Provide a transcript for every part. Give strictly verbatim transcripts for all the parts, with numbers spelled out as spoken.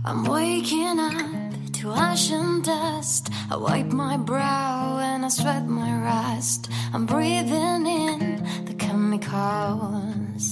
I'm waking up to ash and dust. I wipe my brow and I sweat my rust. I'm breathing in the chemicals.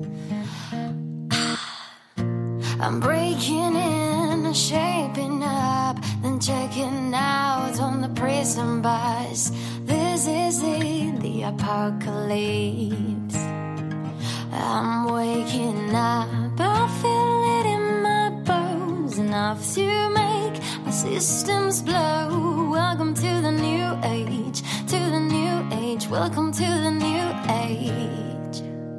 I'm breaking in and shaping up, then checking out on the prison bus. This is it, the apocalypse. I'm waking up, I feel it in my bones, enough to make my systems blow. Welcome to the new age, to the new age. Welcome to the new age.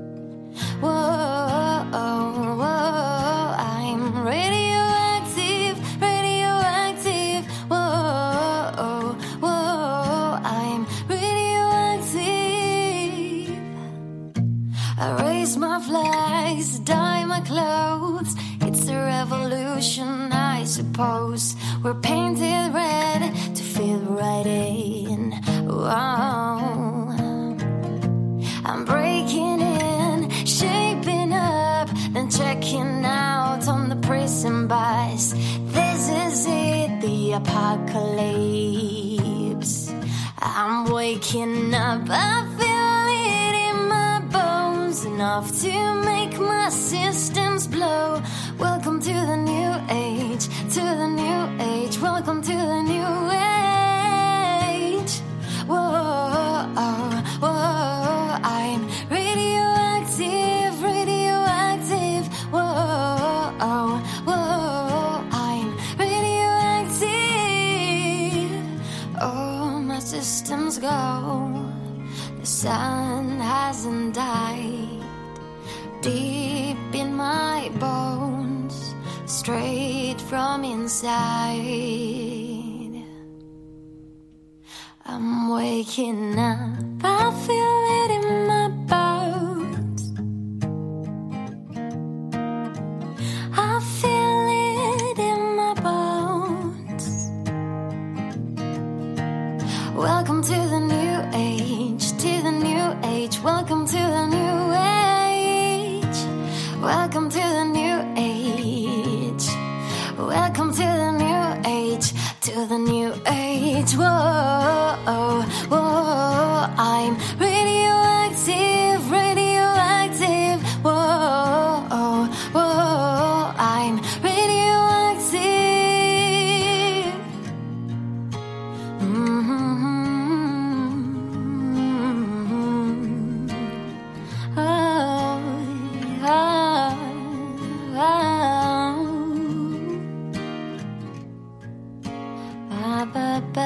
Whoa, whoa, I'm radioactive, radioactive. Whoa, whoa, I'm radioactive. I raise my flags, dye my clothes. It's a revolution, I suppose. We're painted red to fit right in. Wow. I'm breaking in, shaping up, then checking out on the prison bus. This is it, the apocalypse. I'm waking up, I feel it in my bones, enough to make my systems blow. Welcome to the new age, to the new age. Welcome to the new age. Whoa, whoa, I'm radioactive, radioactive. Whoa, whoa, I'm radioactive. Oh, my systems go. The sun hasn't died. Deep in my bones, straight from inside. I'm waking up, I feel it in my bones. I feel it in my bones. Welcome to the new age, to the new age. Welcome to the new age. Welcome to the new age. Welcome to the new age, to the new age. Whoa, whoa, I'm radioactive, radioactive. Whoa, whoa, I'm radioactive. Mm-hmm. Oh, oh, oh. Ba, ba, ba.